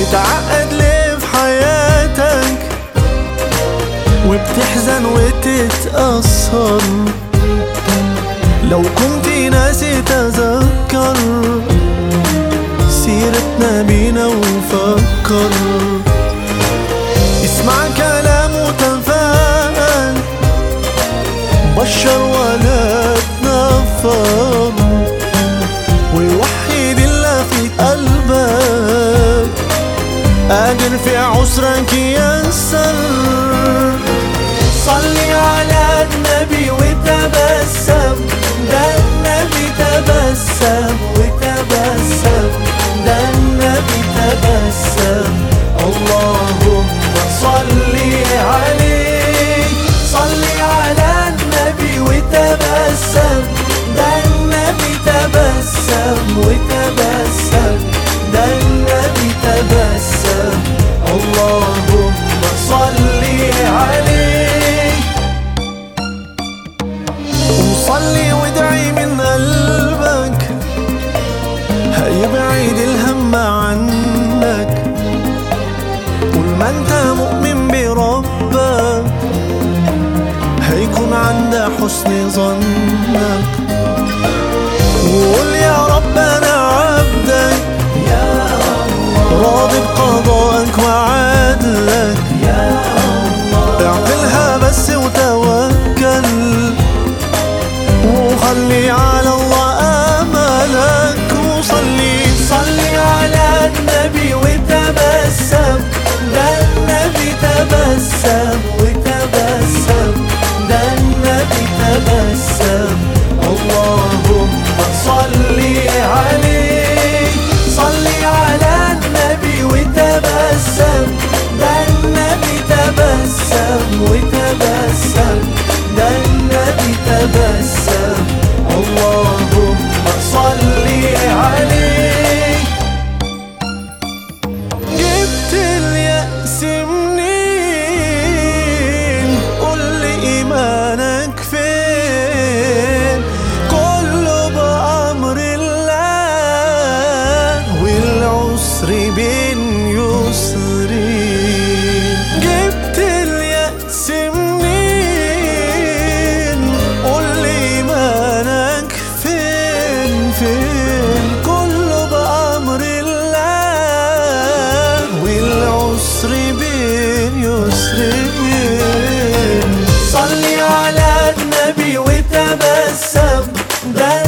بتعقد ليه في حياتك وبتحزن وتتأثر؟ لو كنت ناسي تذكر سيرتنا بينا وفكر. اسمع كلام وتفاءل، بشر ولا تنفر، ويوحد الله في قلبك، قادر في عسرك يسر. صلي على النبي وتبسم، ده النبي تبسم وتبسم، ده النبي تبسم. اللهم صلي عليه، صلي على النبي وتبسم، ده النبي تبسم وتبسم، ده النبي تبسم. اللهم صلي عليه. وصلي وادعي من قلبك، هيبعد الهم عنك. طول ما انت مؤمن بربك هيكون عند حسن ظنك. وقول يا رب انا عبدك، يا الله راضي بقضائك وعدلك، يا الله اعقلها بس وتوكل، وخلي على الله املك. وصلي صلي على النبي وتبسم، ده النبي تبسم وتبسم، ده النبي تبسم. اللهم صلي عليه، صلي على النبي وتبسم، ده النبي تبسم وتبسم، ده النبي تبسم. اللهم صلي عليه. جبت اليأس منين؟ قول لي إيمانك فين؟ كله بأمر الله، والعسر بين يسرين. جبت اليأس منين؟ قول لي إيمانك فين فين؟ كله بأمر الله، والعسر بين يسرين. صلي على النبي وتبسم، ده